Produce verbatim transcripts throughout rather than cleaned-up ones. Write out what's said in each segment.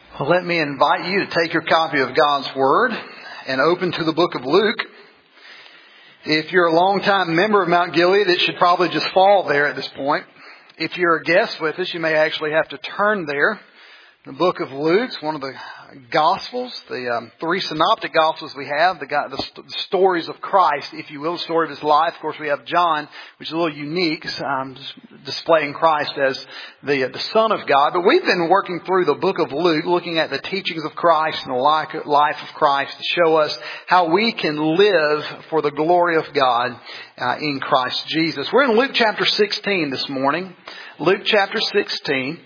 Well, let me invite you to take your copy of God's Word and open to the book of Luke. If you're a longtime member of Mount Gilead, it should probably just fall there at this point. If you're a guest with us, you may actually have to turn there. The book of Luke, one of the Gospels, the um, three synoptic Gospels we have, the, the, the stories of Christ, if you will, the story of His life. Of course, we have John, which is a little unique, um, displaying Christ as the, the Son of God. But we've been working through the book of Luke, looking at the teachings of Christ and the life of Christ to show us how we can live for the glory of God uh, in Christ Jesus. We're in Luke chapter sixteen this morning. Luke chapter sixteen.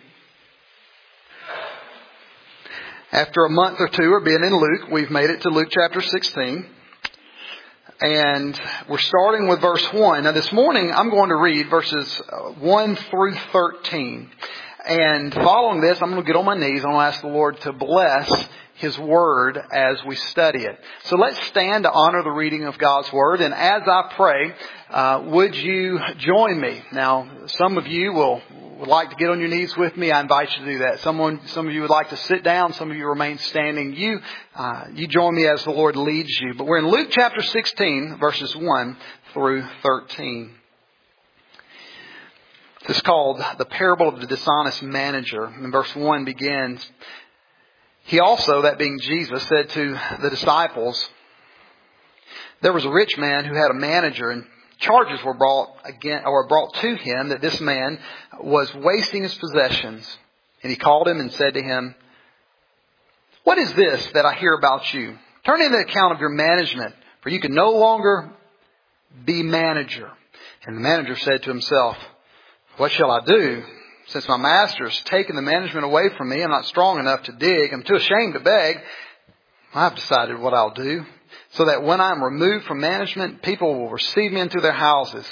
After a month or two of being in Luke, we've made it to Luke chapter sixteen. And we're starting with verse one. Now this morning, I'm going to read verses one through thirteen. And following this, I'm going to get on my knees. I'm going to ask the Lord to bless His Word as we study it. So let's stand to honor the reading of God's Word. And as I pray, uh, would you join me? Now, some of you will would like to get on your knees with me. I invite you to do that. Someone, some of you would like to sit down. Some of you remain standing. You, uh, you join me as the Lord leads you. But we're in Luke chapter sixteen, verses one through thirteen. This is called the parable of the dishonest manager. And verse one begins, He also, that being Jesus, said to the disciples, there was a rich man who had a manager, and charges were brought again, or brought to him that this man was wasting his possessions. And he called him and said to him, what is this that I hear about you? Turn in the account of your management, for you can no longer be manager. And the manager said to himself, what shall I do? Since my master has taken the management away from me, I'm not strong enough to dig. I'm too ashamed to beg. I've decided what I'll do, so that when I'm removed from management, people will receive me into their houses.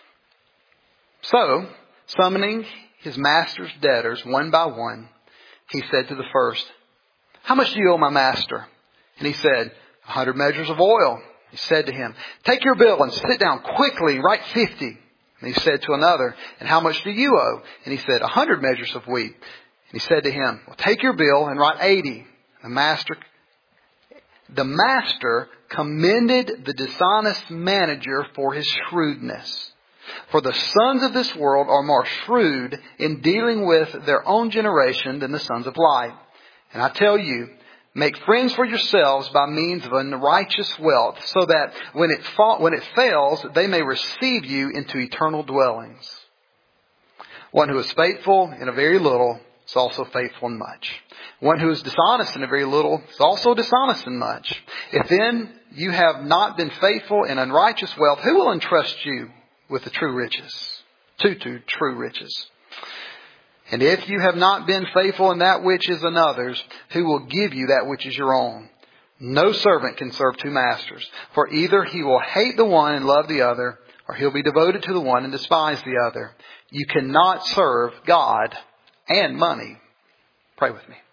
So, summoning his master's debtors one by one, he said to the first, how much do you owe my master? And he said, a hundred measures of oil. He said to him, take your bill and sit down quickly, write fifty. And he said to another, and how much do you owe? And he said, a hundred measures of wheat. And he said to him, well, take your bill and write eighty. The master, the master commended the dishonest manager for his shrewdness. For the sons of this world are more shrewd in dealing with their own generation than the sons of light. And I tell you, make friends for yourselves by means of unrighteous wealth, so that when it fa- when it fails, they may receive you into eternal dwellings. One who is faithful in a very little is also faithful in much. One who is dishonest in a very little is also dishonest in much. If then you have not been faithful in unrighteous wealth, who will entrust you with the true riches? To, to true riches. And if you have not been faithful in that which is another's, who will give you that which is your own? No servant can serve two masters, for either he will hate the one and love the other, or he'll be devoted to the one and despise the other. You cannot serve God and money. Pray with me.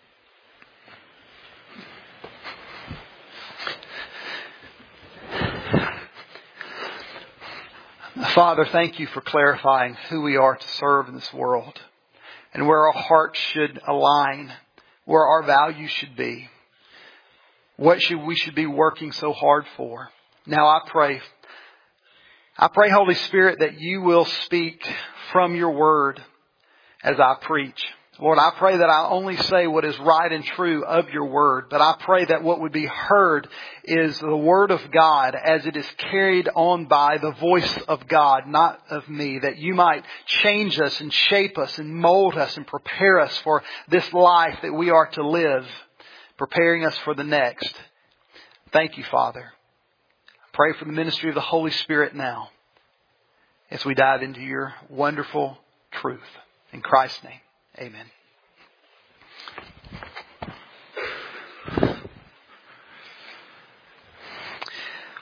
Father, thank you for clarifying who we are to serve in this world, and where our hearts should align, where our values should be, what should we should be working so hard for. Now I pray, I pray, Holy Spirit, that you will speak from your word as I preach. Lord, I pray that I only say what is right and true of your word, but I pray that what would be heard is the word of God as it is carried on by the voice of God, not of me, that you might change us and shape us and mold us and prepare us for this life that we are to live, preparing us for the next. Thank you, Father. I pray for the ministry of the Holy Spirit now as we dive into your wonderful truth. In Christ's name. Amen.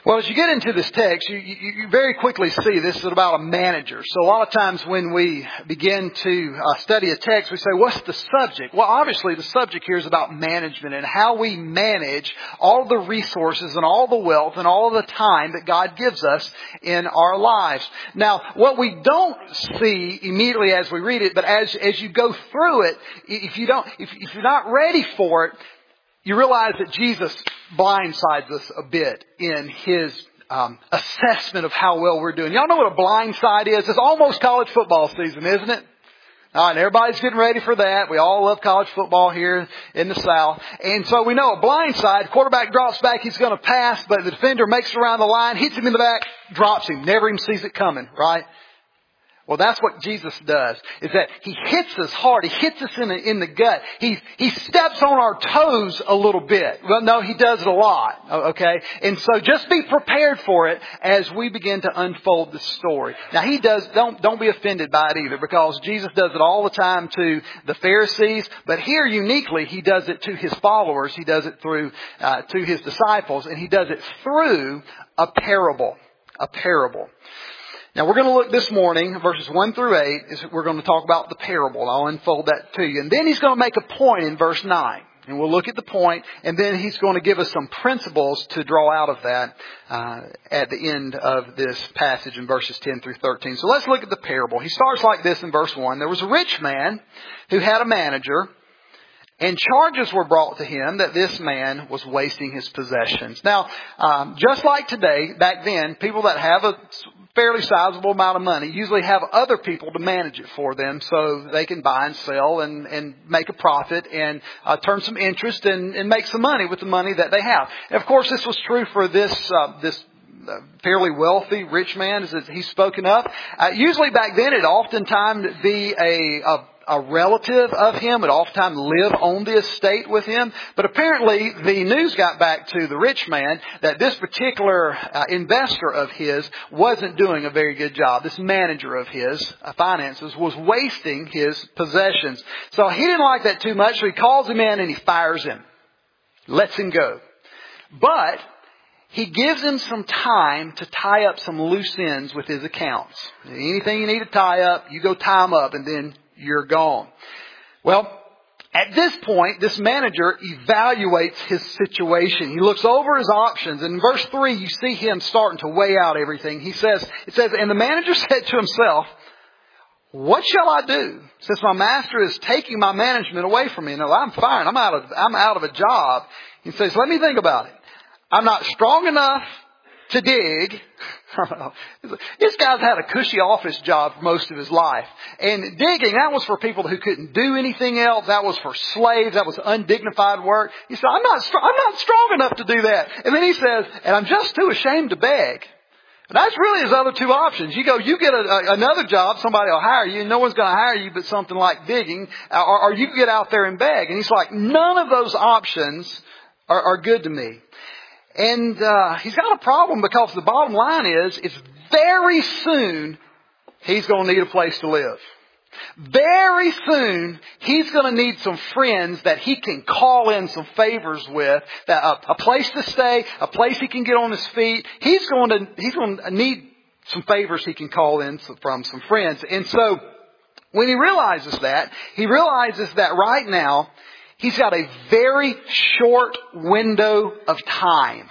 Well, as you get into this text, you, you, you very quickly see this is about a manager. So a lot of times when we begin to uh, study a text, we say, what's the subject? Well, obviously the subject here is about management and how we manage all the resources and all the wealth and all the time that God gives us in our lives. Now, what we don't see immediately as we read it, but as as you go through it, if you don't, if, if you're not ready for it, you realize that Jesus blindsides us a bit in His um, assessment of how well we're doing. Y'all know what a blindside is? It's almost college football season, isn't it? All right, everybody's getting ready for that. We all love college football here in the South. And so we know a blindside, quarterback drops back, he's going to pass, but the defender makes it around the line, hits him in the back, drops him, never even sees it coming, right? Well, that's what Jesus does, is that He hits us hard. He hits us in the, in the gut. He, he steps on our toes a little bit. Well, no, He does it a lot, okay? And so just be prepared for it as we begin to unfold the story. Now, He does, don't, don't be offended by it either, because Jesus does it all the time to the Pharisees. But here, uniquely, He does it to His followers. He does it through, uh, to His disciples, and He does it through a parable. A parable. Now we're going to look this morning, verses one through eight, is we're going to talk about the parable. I'll unfold that to you. And then He's going to make a point in verse nine. And we'll look at the point, and then He's going to give us some principles to draw out of that uh, at the end of this passage in verses ten through thirteen. So let's look at the parable. He starts like this in verse one. There was a rich man who had a manager, and charges were brought to him that this man was wasting his possessions. Now, um, just like today, back then, people that have a fairly sizable amount of money usually have other people to manage it for them so they can buy and sell and, and make a profit and uh, turn some interest and, and make some money with the money that they have. And of course, this was true for this uh, this fairly wealthy rich man, as he's spoken of. Uh, usually back then, it oftentimes be a, a A relative of him would oftentimes live on the estate with him. But apparently the news got back to the rich man that this particular uh, investor of his wasn't doing a very good job. This manager of his uh, finances was wasting his possessions. So he didn't like that too much. So he calls him in and he fires him. Lets him go. But he gives him some time to tie up some loose ends with his accounts. Anything you need to tie up, you go tie them up and then you're gone. Well, at this point, this manager evaluates his situation. He looks over his options. And in verse three, you see him starting to weigh out everything. He says, it says, and the manager said to himself, what shall I do since my master is taking my management away from me? No, I'm fine. I'm out of, I'm out of a job. He says, let me think about it. I'm not strong enough to dig. This guy's had a cushy office job for most of his life. And digging, that was for people who couldn't do anything else. That was for slaves. That was undignified work. He said, I'm not, I'm not strong enough to do that. And then he says, and I'm just too ashamed to beg. And that's really his other two options. You go, you get a, a, another job, somebody will hire you, and no one's going to hire you but something like digging, or, or you can get out there and beg. And he's like, none of those options are, are good to me. And uh, he's got a problem because the bottom line is, is very soon he's going to need a place to live. Very soon he's going to need some friends that he can call in some favors with, that a, a place to stay, a place he can get on his feet. He's going to he's going to need some favors he can call in from some friends. And so when he realizes that, he realizes that right now he's got a very short window of time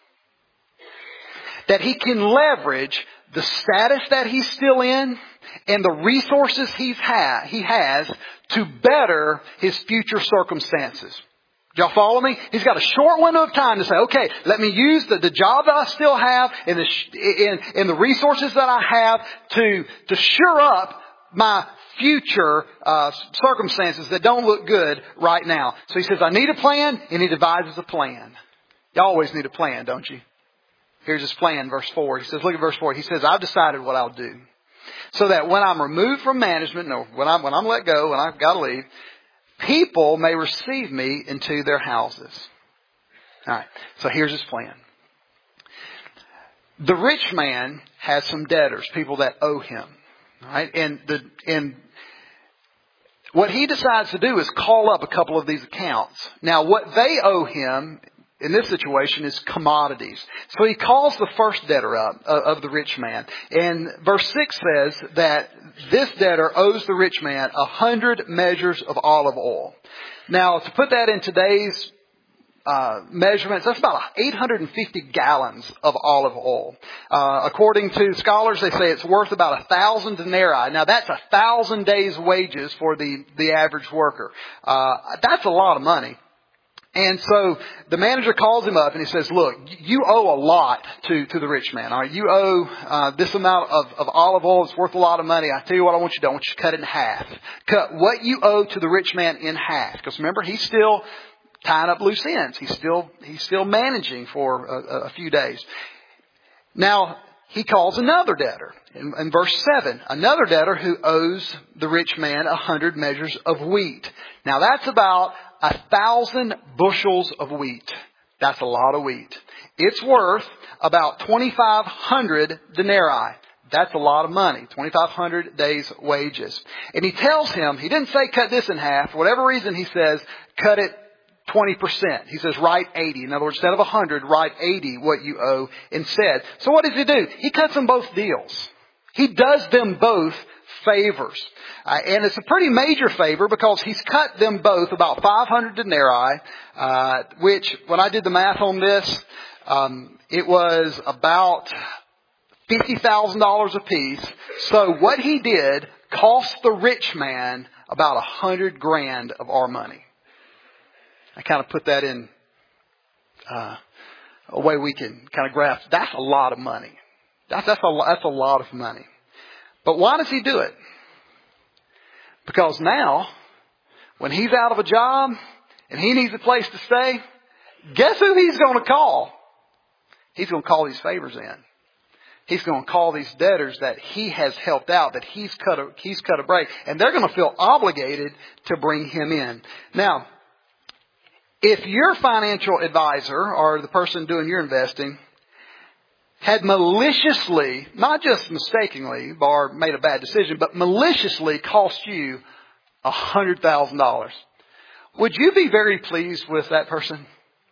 that he can leverage the status that he's still in and the resources he's ha- he has to better his future circumstances. Y'all follow me? He's got a short window of time to say, okay, let me use the, the job that I still have and the, in, in the resources that I have to, to shore up my future uh, circumstances that don't look good right now. So he says, I need a plan, and he devises a plan. You always need a plan, don't you? Here's his plan, verse four. He says, look at verse four. He says, I've decided what I'll do. So that when I'm removed from management, no, when I'm, when I'm let go, when I've got to leave, people may receive me into their houses. All right, so here's his plan. The rich man has some debtors, people that owe him. All right, and the and what he decides to do is call up a couple of these accounts. Now, what they owe him in this situation is commodities. So he calls the first debtor up uh, of the rich man. And verse six says that this debtor owes the rich man a hundred measures of olive oil. Now, to put that in today's uh, measurements, that's about eight hundred fifty gallons of olive oil. Uh, according to scholars, they say it's worth about a thousand denarii. Now, that's a thousand days' wages for the, the average worker. Uh, that's a lot of money. And so the manager calls him up and he says, look, you owe a lot to, to the rich man. All right, you owe uh, this amount of, of olive oil. It's worth a lot of money. I tell you what I want you to do. I want you to cut it in half. Cut what you owe to the rich man in half. Because remember, he's still tying up loose ends. He's still, he's still managing for a, a few days. Now, he calls another debtor in, in verse seven, another debtor who owes the rich man a hundred measures of wheat. Now that's about a thousand bushels of wheat. That's a lot of wheat. It's worth about twenty-five hundred denarii. That's a lot of money. twenty-five hundred days' wages. And he tells him, he didn't say cut this in half. For whatever reason, he says cut it twenty percent. He says write eighty. In other words, instead of one hundred, write eighty what you owe instead. So what does he do? He cuts them both deals. He does them both favors. Uh, and it's a pretty major favor because he's cut them both about five hundred denarii, uh, which when I did the math on this, um, it was about fifty thousand dollars apiece. So what he did cost the rich man about a hundred grand of our money. I kind of put that in uh, a way we can kind of grasp. That's a lot of money. That's, that's, a, that's a lot of money. But why does he do it? Because now, when he's out of a job and he needs a place to stay, guess who he's going to call? He's going to call these favors in. He's going to call these debtors that he has helped out, that he's cut a, he's cut a break. And they're going to feel obligated to bring him in. Now, if your financial advisor or the person doing your investing had maliciously, not just mistakenly, or made a bad decision, but maliciously cost you a hundred thousand dollars, would you be very pleased with that person?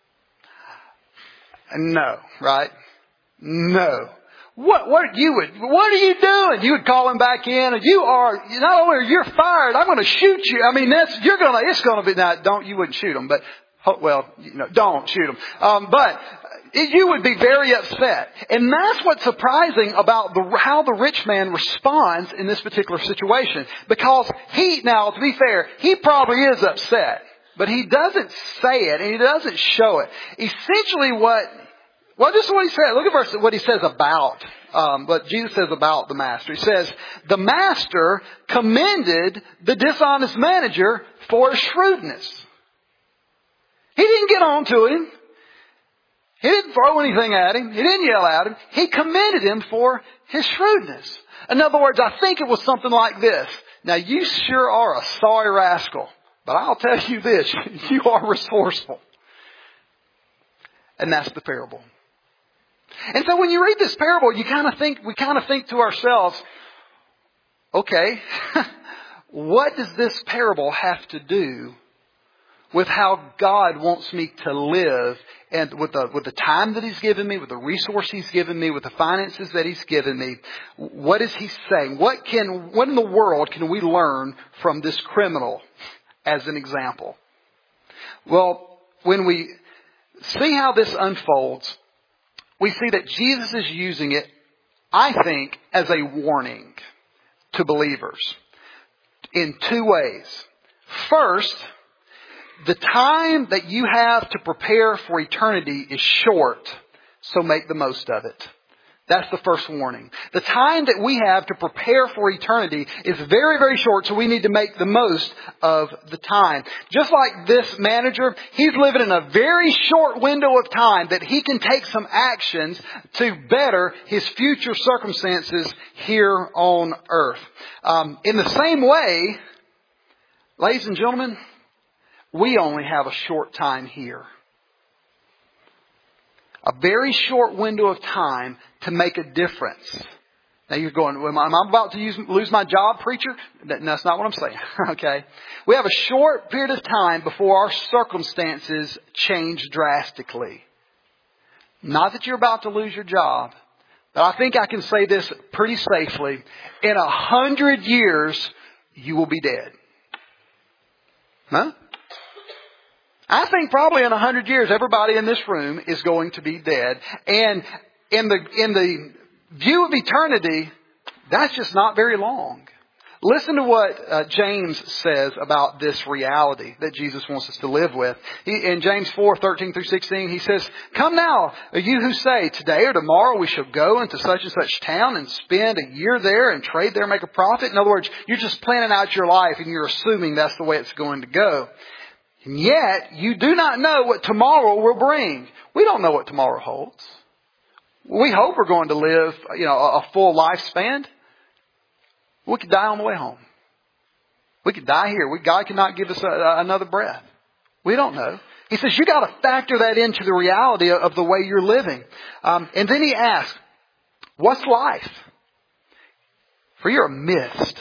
No, right? No. What, what you would, what are you doing? You would call him back in and you are, not only are you fired, I'm going to shoot you. I mean, that's, you're going to, it's going to be, now don't, you wouldn't shoot him, but, well, you know, don't shoot him. Um, but, you would be very upset. And that's what's surprising about the, how the rich man responds in this particular situation. Because he, now to be fair, he probably is upset. But he doesn't say it and he doesn't show it. Essentially what, well, this is what he said. Look at verse, what he says about, um, what Jesus says about the master. He says, the master commended the dishonest manager for his shrewdness. He didn't get on to him. He didn't throw anything at him. He didn't yell at him. He commended him for his shrewdness. In other words, I think it was something like this. Now, you sure are a sorry rascal. But I'll tell you this. You are resourceful. And that's the parable. And so when you read this parable, you kind of think, we kind of think to ourselves, okay, what does this parable have to do with how God wants me to live, and with the with the time that He's given me, with the resource He's given me, with the finances that He's given me? What is He saying? What can what in the world can we learn from this criminal as an example? Well, when we see how this unfolds, we see that Jesus is using it, I think, as a warning to believers in two ways. First, the time that you have to prepare for eternity is short, so make the most of it. That's the first warning. The time that we have to prepare for eternity is very, very short, so we need to make the most of the time. Just like this manager, he's living in a very short window of time that he can take some actions to better his future circumstances here on earth. Um, in the same way, ladies and gentlemen, we only have a short time here. A very short window of time to make a difference. Now you're going, am I about to use, lose my job, preacher? That's not what I'm saying. Okay. We have a short period of time before our circumstances change drastically. Not that you're about to lose your job, but I think I can say this pretty safely. In a hundred years, you will be dead. Huh? I think probably in a hundred years, everybody in this room is going to be dead. And in the, in the view of eternity, that's just not very long. Listen to what uh, James says about this reality that Jesus wants us to live with. He, in James four, thirteen through sixteen, he says, "Come now, you who say, today or tomorrow we shall go into such and such town and spend a year there and trade there and make a profit." In other words, you're just planning out your life and you're assuming that's the way it's going to go. And yet, you do not know what tomorrow will bring. We don't know what tomorrow holds. We hope we're going to live, you know, a full lifespan. We could die on the way home. We could die here. We, God cannot give us a, a, another breath. We don't know. He says you got to factor that into the reality of, of the way you're living. Um, and then he asks, "What's life? For you're a mist.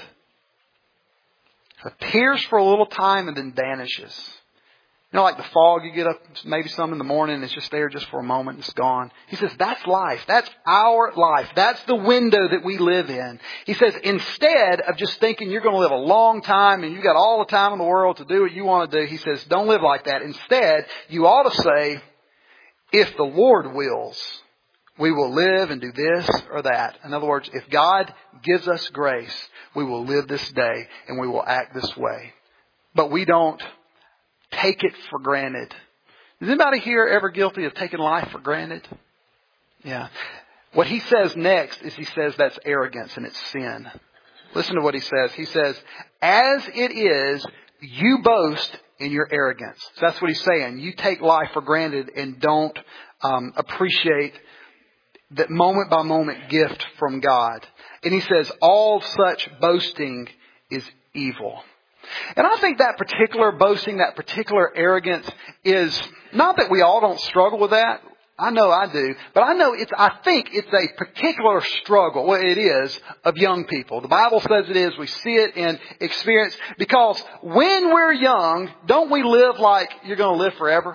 It appears for a little time and then vanishes." You know, like the fog, you get up maybe some in the morning and it's just there just for a moment and it's gone. He says, that's life. That's our life. That's the window that we live in. He says, instead of just thinking you're going to live a long time and you got all the time in the world to do what you want to do, he says, don't live like that. Instead, you ought to say, if the Lord wills, we will live and do this or that. In other words, if God gives us grace, we will live this day and we will act this way. But we don't take it for granted. Is anybody here ever guilty of taking life for granted? Yeah. What he says next is he says that's arrogance and it's sin. Listen to what he says. He says, as it is, you boast in your arrogance. So that's what he's saying. You take life for granted and don't um, appreciate that moment by moment gift from God. And he says, all such boasting is evil. And I think that particular boasting, that particular arrogance is not that we all don't struggle with that. I know I do. But I know it's, I think it's a particular struggle. Well, it is of young people. The Bible says it is. We see it and experience. Because when we're young, don't we live like you're going to live forever?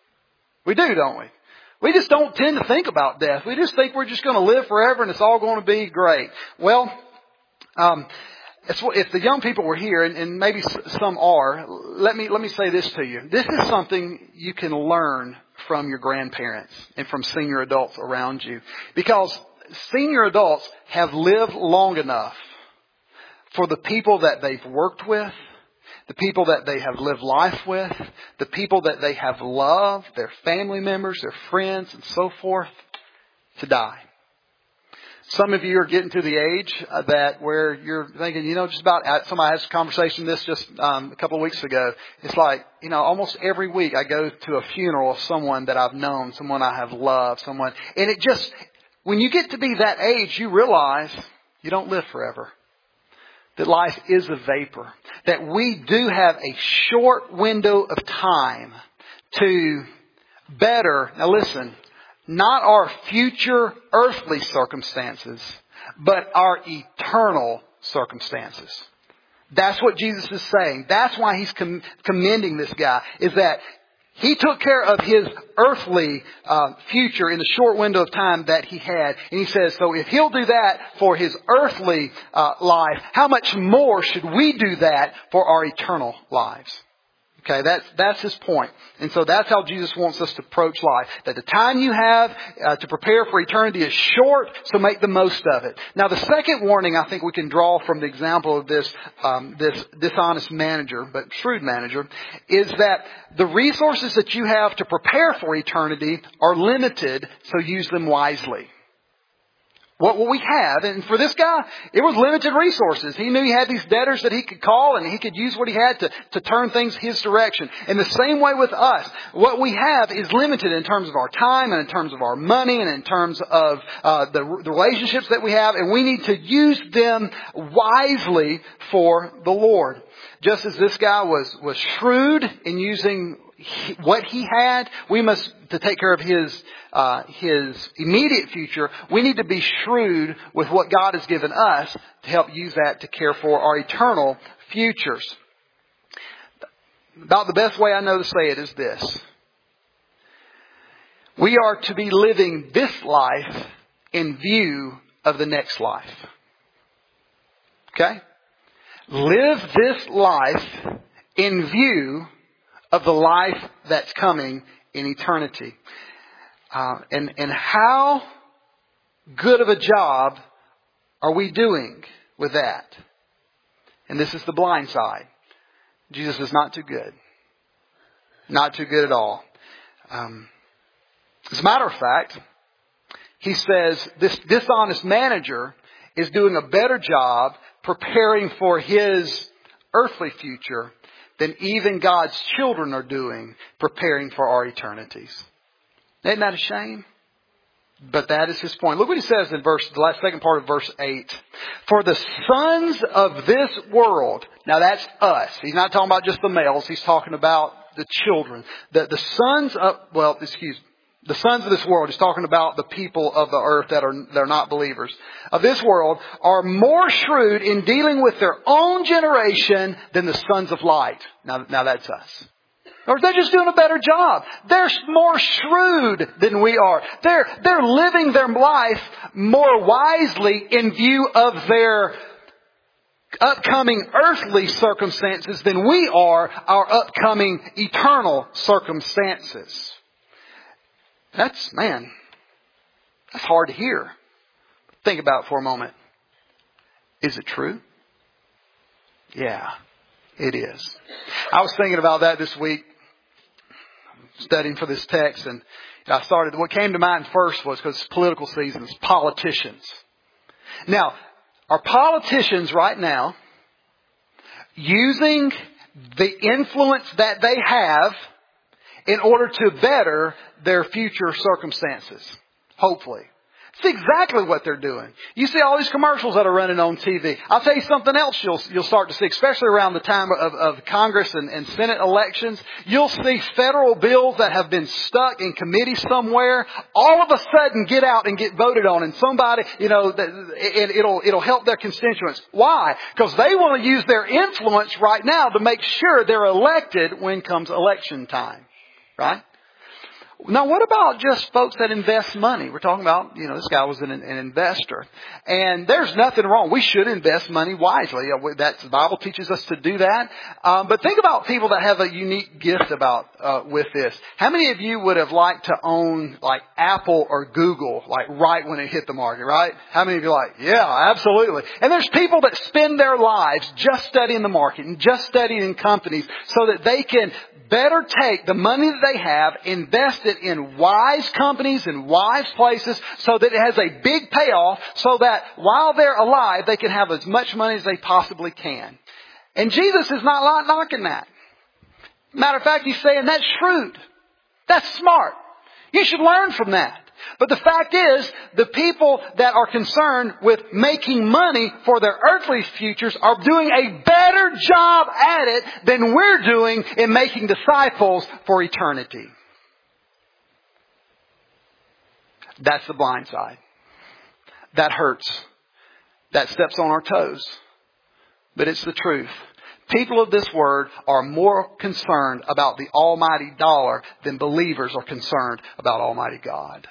We do, don't we? We just don't tend to think about death. We just think we're just going to live forever and it's all going to be great. Well, um, if the young people were here, and, and maybe some are, let me let me say this to you. This is something you can learn from your grandparents and from senior adults around you. Because senior adults have lived long enough for the people that they've worked with, the people that they have lived life with, the people that they have loved, their family members, their friends, and so forth, to die. Some of you are getting to the age uh, that where you're thinking, you know, just about, somebody had a conversation this just um, a couple of weeks ago. It's like, you know, almost every week I go to a funeral of someone that I've known, someone I have loved, someone. And it just, when you get to be that age, you realize you don't live forever. That life is a vapor. That we do have a short window of time to better, now listen, not our future earthly circumstances, but our eternal circumstances. That's what Jesus is saying. That's why he's com- commending this guy, is that he took care of his earthly uh, future in the short window of time that he had. And he says, so if he'll do that for his earthly uh, life, how much more should we do that for our eternal lives? Okay, that's, that's his point. And so that's how Jesus wants us to approach life. That the time you have uh, to prepare for eternity is short, so make the most of it. Now the second warning I think we can draw from the example of this, um, this dishonest manager, but shrewd manager, is that the resources that you have to prepare for eternity are limited, so use them wisely. What we have, and for this guy, it was limited resources. He knew he had these debtors that he could call and he could use what he had to, to turn things his direction. In the same way with us, what we have is limited in terms of our time and in terms of our money and in terms of uh, the, the relationships that we have, and we need to use them wisely for the Lord. Just as this guy was, was shrewd in using he, what he had, we must, to take care of his, uh, his immediate future, we need to be shrewd with what God has given us to help use that to care for our eternal futures. About the best way I know to say it is this. We are to be living this life in view of the next life. Okay? Live this life in view of the life that's coming in eternity. Uh, and, and how good of a job are we doing with that? And this is the blind side. Jesus is not too good. Not too good at all. Um, as a matter of fact, he says this dishonest manager is doing a better job preparing for his earthly future than even God's children are doing preparing for our eternities. Isn't that a shame? But that is his point. Look what he says in verse, the last second part of verse eight. For the sons of this world, now that's us. He's not talking about just the males. He's talking about the children. The, the sons of, well, excuse me. The sons of this world, he's talking about the people of the earth that are, that are not believers, of this world, are more shrewd in dealing with their own generation than the sons of light. Now, now that's us. Or they're just doing a better job. They're more shrewd than we are. They're, they're living their life more wisely in view of their upcoming earthly circumstances than we are our upcoming eternal circumstances. That's, man, that's hard to hear. Think about it for a moment. Is it true? Yeah, it is. I was thinking about that this week, studying for this text, and I started, what came to mind first was, because it's political seasons, politicians. Now, are politicians right now using the influence that they have in order to better their future circumstances? Hopefully. It's exactly what they're doing. You see all these commercials that are running on T V. I'll tell you something else you'll, you'll start to see, especially around the time of, of Congress and, and Senate elections. You'll see federal bills that have been stuck in committee somewhere all of a sudden get out and get voted on. And somebody, you know, it, it'll, it'll help their constituents. Why? Because they want to use their influence right now to make sure they're elected when comes election time. Right? Now, what about just folks that invest money? We're talking about, you know, this guy was an, an investor. And there's nothing wrong. We should invest money wisely. That's, the Bible teaches us to do that. Um, but think about people that have a unique gift about uh, with this. How many of you would have liked to own like Apple or Google, like right when it hit the market, right? How many of you are like, yeah, absolutely. And there's people that spend their lives just studying the market and just studying companies so that they can better take the money that they have, invest it in wise companies and wise places so that it has a big payoff so that while they're alive, they can have as much money as they possibly can. And Jesus is not knocking that. Matter of fact, he's saying that's shrewd. That's smart. You should learn from that. But the fact is, the people that are concerned with making money for their earthly futures are doing a better job at it than we're doing in making disciples for eternity. That's the blind side. That hurts. That steps on our toes. But it's the truth. People of this word are more concerned about the almighty dollar than believers are concerned about Almighty God.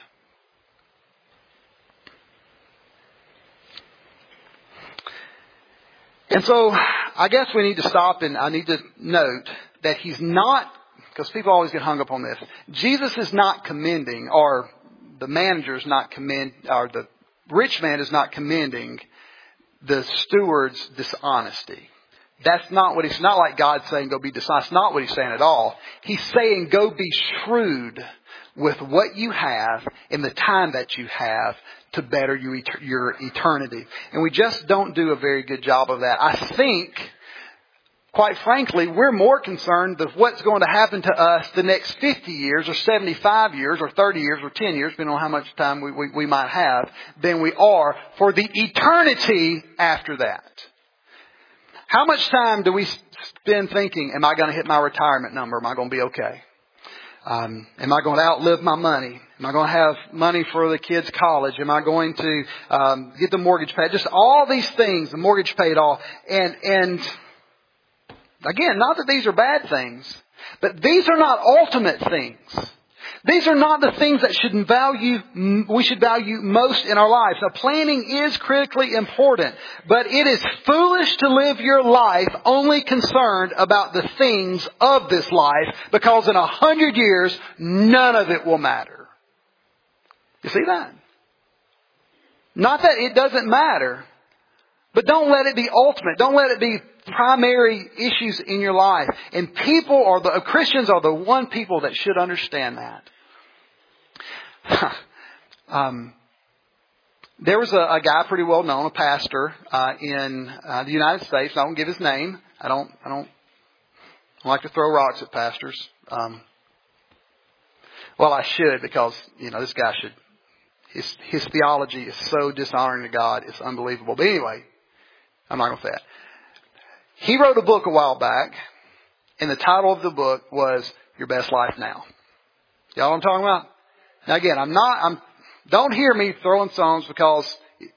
And so I guess we need to stop and I need to note that he's not, because people always get hung up on this. Jesus is not commending, or the manager is not commend, or the rich man is not commending the steward's dishonesty. That's not what he's, not like God saying go be dishonest. Not what he's saying at all. He's saying go be shrewd with what you have in the time that you have to better you, your eternity. And we just don't do a very good job of that. I think, quite frankly, we're more concerned with what's going to happen to us the next fifty years or seventy-five years or thirty years or ten years, depending on how much time we, we, we might have, than we are for the eternity after that. How much time do we spend thinking, am I going to hit my retirement number? Am I going to be okay? Um, am I going to outlive my money? Am I going to have money for the kids' college? Am I going to um, get the mortgage paid? Just all these things, the mortgage paid off. And, and again, not that these are bad things, but these are not ultimate things. These are not the things that should value, we should value most in our lives. Now, planning is critically important, but it is foolish to live your life only concerned about the things of this life, because in a hundred years, none of it will matter. You see that? Not that it doesn't matter, but don't let it be ultimate. Don't let it be primary issues in your life. And people are the, Christians are the one people that should understand that. um, there was a, a guy pretty well known, a pastor uh, in uh, the United States. I won't give his name. I don't. I don't, I don't like to throw rocks at pastors. Um, well, I should, because you know this guy should. His his theology is so dishonoring to God. It's unbelievable. But anyway, I'm not going to say that. He wrote a book a while back, and the title of the book was Your Best Life Now. Y'all know what I'm talking about? Now again, I'm not, I'm, don't hear me throwing songs, because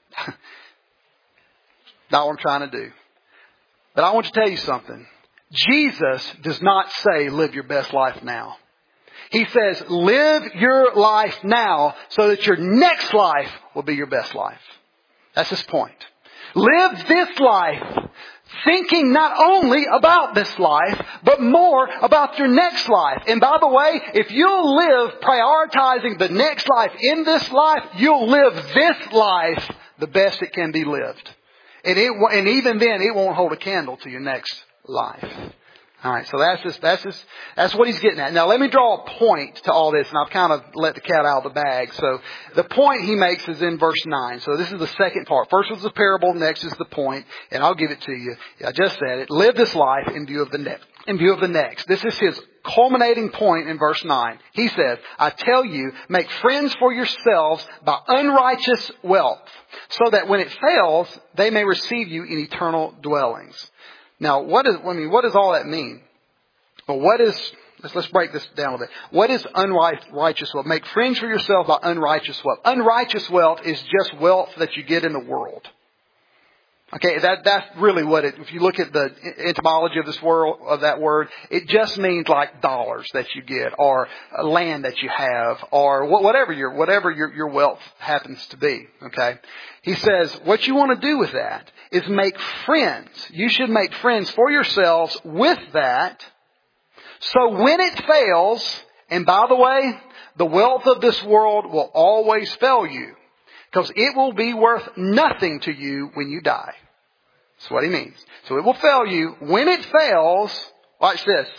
not what I'm trying to do. But I want to tell you something. Jesus does not say live your best life now. He says live your life now so that your next life will be your best life. That's his point. Live this life thinking not only about this life, but more about your next life. And by the way, if you'll live prioritizing the next life in this life, you'll live this life the best it can be lived. And it, and even then, it won't hold a candle to your next life. All right, so that's just, that's just, that's what he's getting at. Now, let me draw a point to all this, and I've kind of let the cat out of the bag. So, the point he makes is in verse nine. So, this is the second part. First was the parable, next is the point, and I'll give it to you. I just said it. Live this life in view of the next. In view of the next. This is his culminating point in verse nine. He says, I tell you, make friends for yourselves by unrighteous wealth, so that when it fails, they may receive you in eternal dwellings. Now, what is, I mean, what does all that mean? Well, what is, let's, let's break this down a little bit. What is unrighteous wealth? Make friends for yourself by unrighteous wealth. Unrighteous wealth is just wealth that you get in the world. Okay, that, that's really what it, if you look at the etymology of this word, of that word, it just means like dollars that you get, or land that you have, or whatever your, whatever your, your wealth happens to be. Okay. He says, what you want to do with that is make friends. You should make friends for yourselves with that. So when it fails, and by the way, the wealth of this world will always fail you, because it will be worth nothing to you when you die. That's what he means. So it will fail you. When it fails, watch this.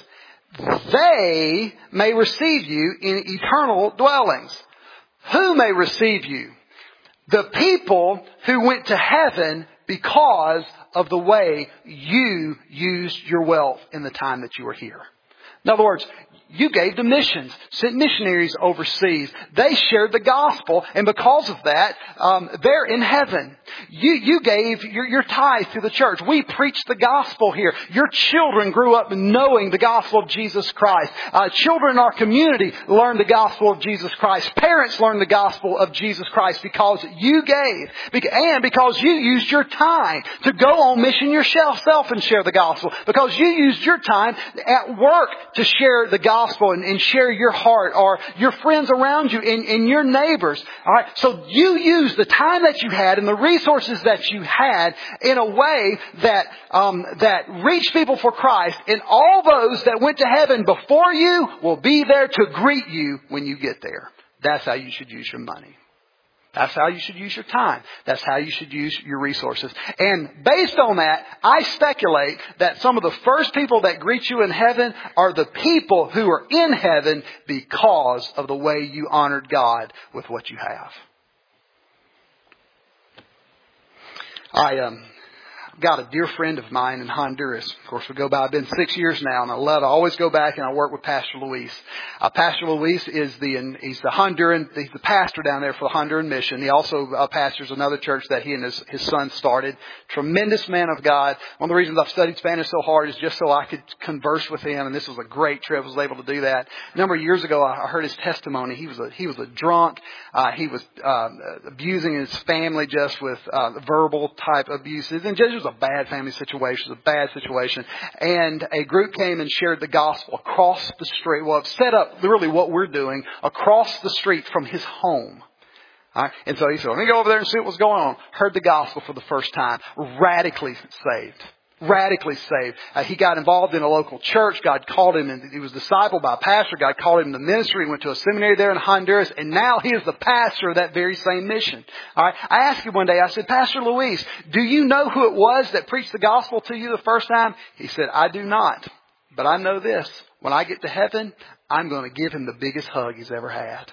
They may receive you in eternal dwellings. Who may receive you? The people who went to heaven because of the way you used your wealth in the time that you were here. In other words, you gave to missions, sent missionaries overseas. They shared the gospel, and because of that, um, they're in heaven. You you gave your, your tithe to the church. We preached the gospel here. Your children grew up knowing the gospel of Jesus Christ. Uh, children in our community learned the gospel of Jesus Christ. Parents learned the gospel of Jesus Christ because you gave, and because you used your time to go on mission yourself and share the gospel. Because you used your time at work to share the gospel. Gospel and, and share your heart, or your friends around you and, and your neighbors. All right. So you use the time that you had and the resources that you had in a way that um, that reached people for Christ, and all those that went to heaven before you will be there to greet you when you get there. That's how you should use your money. That's how you should use your time. That's how you should use your resources. And based on that, I speculate that some of the first people that greet you in heaven are the people who are in heaven because of the way you honored God with what you have. I um, got a dear friend of mine in Honduras. Of course, we go by, I've been six years now, and I love, I always go back and I work with Pastor Luis. Uh, Pastor Luis is the, he's the Honduran, he's the pastor down there for the Honduran mission. He also uh, pastors another church that he and his, his son started. Tremendous man of God. One of the reasons I've studied Spanish so hard is just so I could converse with him, and this was a great trip. I was able to do that. A number of years ago, I heard his testimony. He was a, he was a drunk. Uh, he was uh, abusing his family just with uh, verbal type abuses, and just, it was a bad family situation, it was a bad situation. And a group came and shared the gospel across the street. Well, it's set up literally what we're doing across the street from his home. All right? And so he said, let me go over there and see what was going on. Heard the gospel for the first time. Radically saved. Radically saved. Uh, he got involved in a local church. God called him, and he was discipled by a pastor. God called him to ministry. He went to a seminary there in Honduras, and now he is the pastor of that very same mission. All right. I asked him one day, I said, Pastor Luis, do you know who it was that preached the gospel to you the first time? He said, I do not. But I know this. When I get to heaven, I'm going to give him the biggest hug he's ever had.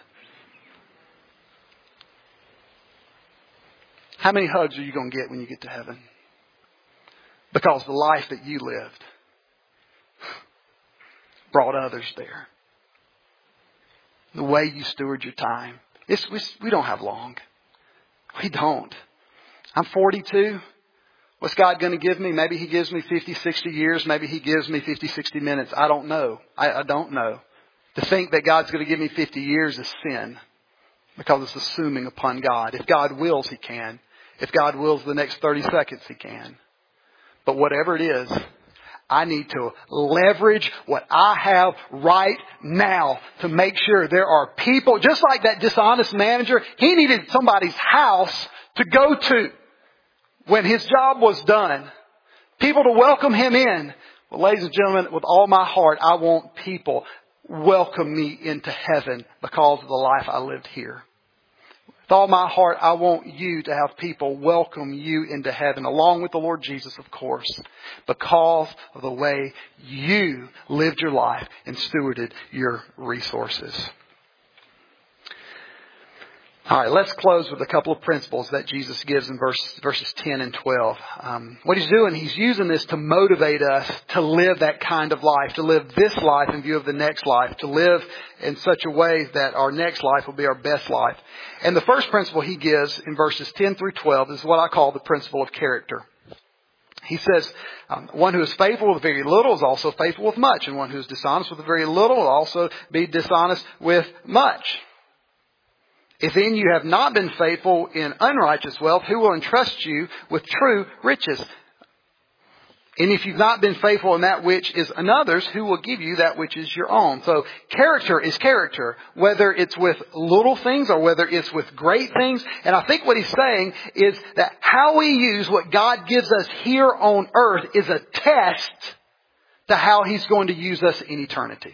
How many hugs are you going to get when you get to heaven? Because the life that you lived brought others there. The way you steward your time. It's, we, we don't have long. We don't. I'm forty-two. What's God going to give me? Maybe He gives me fifty, sixty years. Maybe He gives me fifty, sixty minutes. I don't know. I, I don't know. To think that God's going to give me fifty years is sin. Because it's assuming upon God. If God wills, He can. If God wills the next thirty seconds, He can. But whatever it is, I need to leverage what I have right now to make sure there are people, just like that dishonest manager, he needed somebody's house to go to when his job was done. People to welcome him in. Well, ladies and gentlemen, with all my heart, I want people welcome me into heaven because of the life I lived here. With all my heart, I want you to have people welcome you into heaven, along with the Lord Jesus, of course, because of the way you lived your life and stewarded your resources. All right, let's close with a couple of principles that Jesus gives in verse, verses ten and twelve. Um, what He's doing, He's using this to motivate us to live that kind of life, to live this life in view of the next life, to live in such a way that our next life will be our best life. And the first principle He gives in verses ten through twelve is what I call the principle of character. He says, um, one who is faithful with very little is also faithful with much, and one who is dishonest with very little will also be dishonest with much. If then you have not been faithful in unrighteous wealth, who will entrust you with true riches? And if you've not been faithful in that which is another's, who will give you that which is your own? So character is character, whether it's with little things or whether it's with great things. And I think what He's saying is that how we use what God gives us here on earth is a test to how He's going to use us in eternity.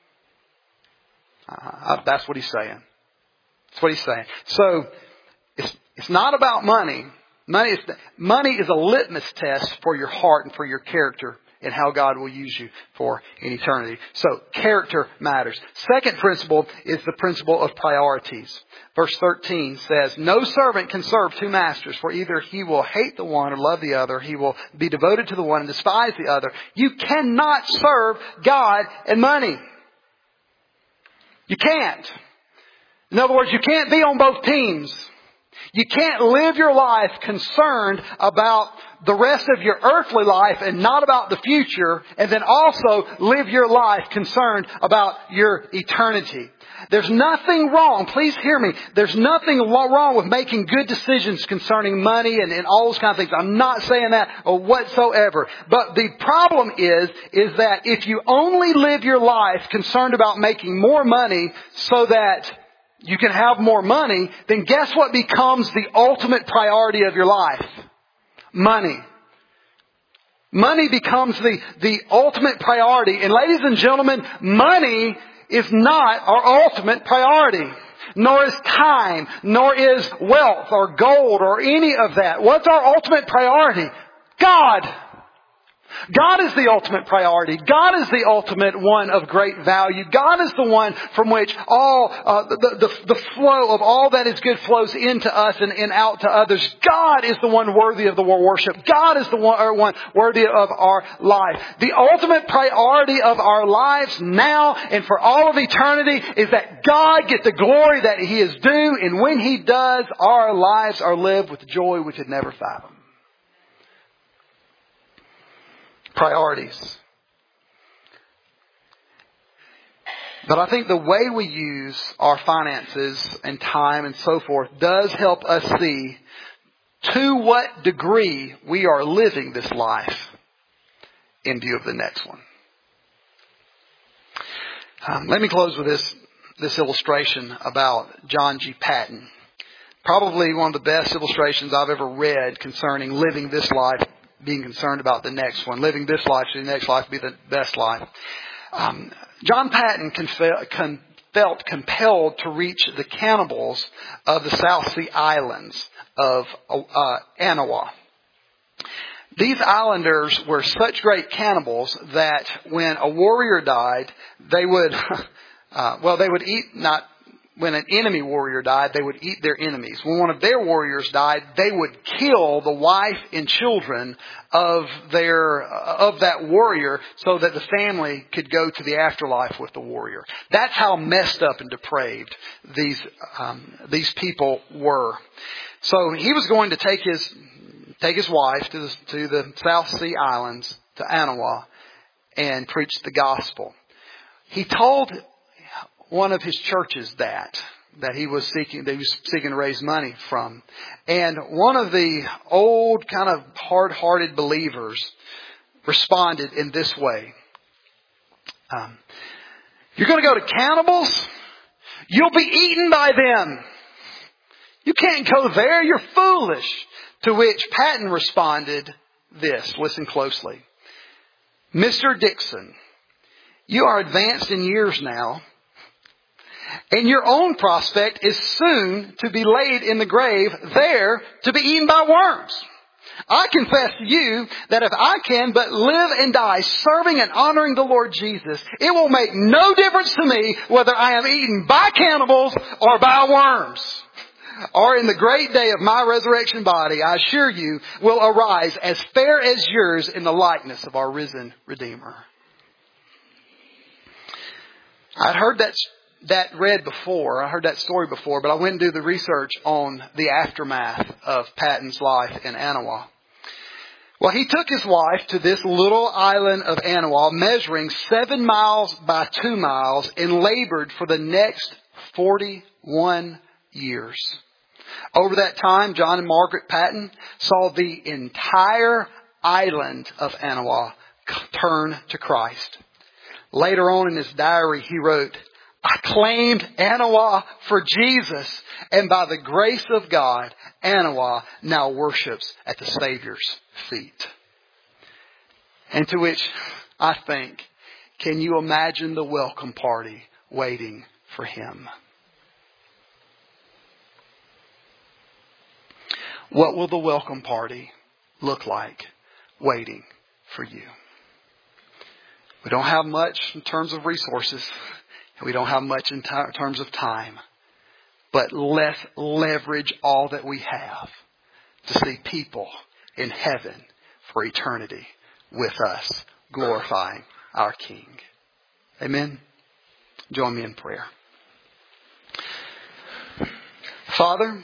Uh, that's what He's saying. That's what He's saying. So it's it's not about money. Money is money is a litmus test for your heart and for your character and how God will use you for in eternity. So character matters. Second principle is the principle of priorities. Verse thirteen says, no servant can serve two masters, for either he will hate the one or love the other. He will be devoted to the one and despise the other. You cannot serve God and money. You can't. In other words, you can't be on both teams. You can't live your life concerned about the rest of your earthly life and not about the future, and then also live your life concerned about your eternity. There's nothing wrong, please hear me, there's nothing wrong with making good decisions concerning money and, and all those kind of things. I'm not saying that whatsoever. But the problem is, is that if you only live your life concerned about making more money so that you can have more money, then guess what becomes the ultimate priority of your life? Money. Money becomes the, the ultimate priority. And ladies and gentlemen, money is not our ultimate priority. Nor is time, nor is wealth or gold or any of that. What's our ultimate priority? God. God is the ultimate priority. God is the ultimate one of great value. God is the one from which all uh, the, the, the flow of all that is good flows into us and, and out to others. God is the one worthy of the worship. God is the one, or one worthy of our life. The ultimate priority of our lives now and for all of eternity is that God get the glory that He is due. And when He does, our lives are lived with joy we could never fathom. Priorities. But I think the way we use our finances and time and so forth does help us see to what degree we are living this life in view of the next one. Um, let me close with this, this illustration about John G. Paton. Probably one of the best illustrations I've ever read concerning living this life, being concerned about the next one. Living this life so the next life be the best life. Um, John Paton confe- con- felt compelled to reach the cannibals of the South Sea Islands of uh, Anawa. These islanders were such great cannibals that when a warrior died, they would, uh, well, they would eat not. When an enemy warrior died, they would eat their enemies. When one of their warriors died, they would kill the wife and children of their of that warrior so that the family could go to the afterlife with the warrior. That's how messed up and depraved these um, these people were. So he was going to take his take his wife to the, to the South Sea Islands, to Anawa, and preach the gospel. He told one of his churches that, that he was seeking, that he was seeking to raise money from. And one of the old kind of hard-hearted believers responded in this way. Um, You're going to go to cannibals? You'll be eaten by them. You can't go there. You're foolish. To which Paton responded this. Listen closely. Mister Dixon, you are advanced in years now. And your own prospect is soon to be laid in the grave, there to be eaten by worms. I confess to you that if I can but live and die serving and honoring the Lord Jesus, it will make no difference to me whether I am eaten by cannibals or by worms. Or in the great day of my resurrection body, I assure you, will arise as fair as yours in the likeness of our risen Redeemer. I'd heard that that read before. I heard that story before, but I went and did the research on the aftermath of Paton's life in Anawa. Well, he took his wife to this little island of Anawa, measuring seven miles by two miles, and labored for the next forty-one years. Over that time, John and Margaret Paton saw the entire island of Anawa turn to Christ. Later on in his diary, he wrote, I claimed Anawa for Jesus, and by the grace of God, Anawa now worships at the Savior's feet. And to which I think, can you imagine the welcome party waiting for him? What will the welcome party look like waiting for you? We don't have much in terms of resources. We don't have much in t- terms of time. But let's leverage all that we have to see people in heaven for eternity with us, glorifying our King. Amen? Join me in prayer. Father,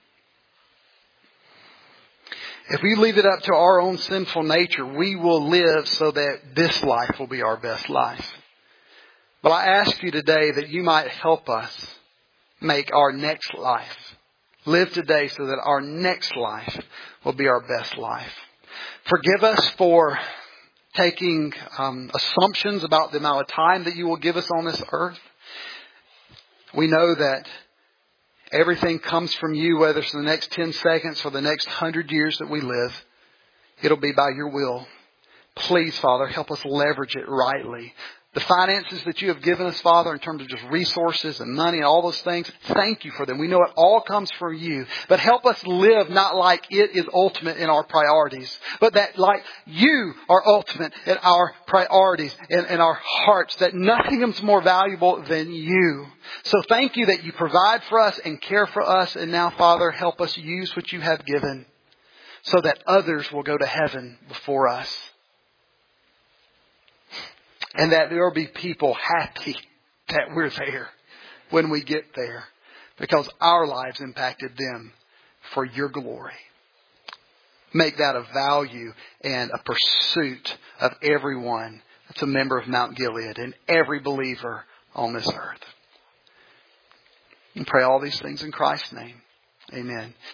if we leave it up to our own sinful nature, we will live so that this life will be our best life. But I ask you today that you might help us make our next life, live today so that our next life will be our best life. Forgive us for taking um, assumptions about the amount of time that you will give us on this earth. We know that everything comes from you, whether it's the next ten seconds or the next hundred years that we live. It'll be by your will. Please, Father, help us leverage it rightly. The finances that you have given us, Father, in terms of just resources and money and all those things, thank you for them. We know it all comes from you. But help us live not like it is ultimate in our priorities, but that like you are ultimate in our priorities and in our hearts, that nothing is more valuable than you. So thank you that you provide for us and care for us. And now, Father, help us use what you have given so that others will go to heaven before us. And that there will be people happy that we're there when we get there, because our lives impacted them for your glory. Make that a value and a pursuit of everyone that's a member of Mount Gilead and every believer on this earth. And pray all these things in Christ's name. Amen.